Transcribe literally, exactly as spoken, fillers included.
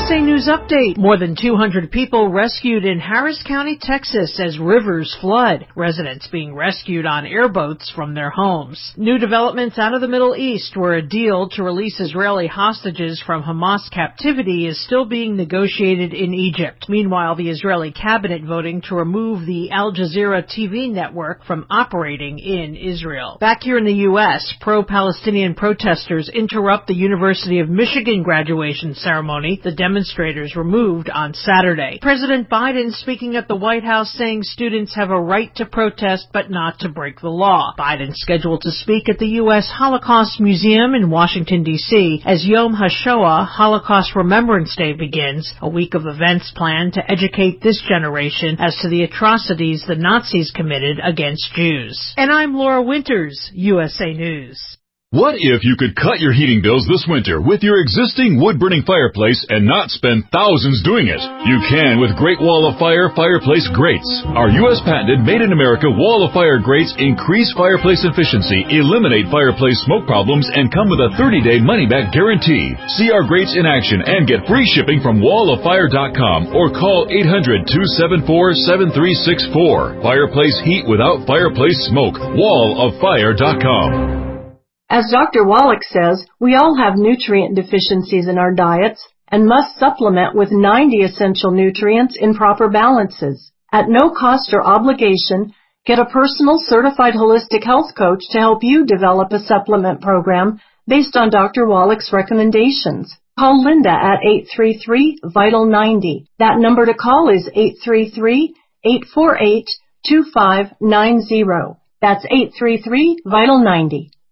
S A News Update. More than two hundred people rescued in Harris County, Texas as rivers flood. Residents being rescued on airboats from their homes. New developments out of the Middle East, where a deal to release Israeli hostages from Hamas captivity is still being negotiated in Egypt. Meanwhile, the Israeli cabinet voting to remove the Al Jazeera T V network from operating in Israel. Back here in the U S, pro-Palestinian protesters interrupt the University of Michigan graduation ceremony the demonstrators removed on Saturday. President Biden speaking at the White House saying students have a right to protest but not to break the law. Biden scheduled to speak at the U S Holocaust Museum in Washington, D C as Yom HaShoah, Holocaust Remembrance Day, begins, a week of events planned to educate this generation as to the atrocities the Nazis committed against Jews. And I'm Laura Winters, U S A News. What if you could cut your heating bills this winter with your existing wood-burning fireplace and not spend thousands doing it? You can with Great Wall of Fire fireplace grates. Our U S patented made-in-America Wall of Fire grates increase fireplace efficiency, eliminate fireplace smoke problems, and come with a thirty-day money-back guarantee. See our grates in action and get free shipping from wall of fire dot com or call eight hundred, two seven four, seven three six four. Fireplace heat without fireplace smoke. wall of fire dot com. As Doctor Wallach says, we all have nutrient deficiencies in our diets and must supplement with ninety essential nutrients in proper balances. At no cost or obligation, get a personal certified holistic health coach to help you develop a supplement program based on Doctor Wallach's recommendations. Call Linda at eight three three, vital ninety. That number to call is eight three three, eight four eight, two five nine zero. That's eight three three, vital ninety.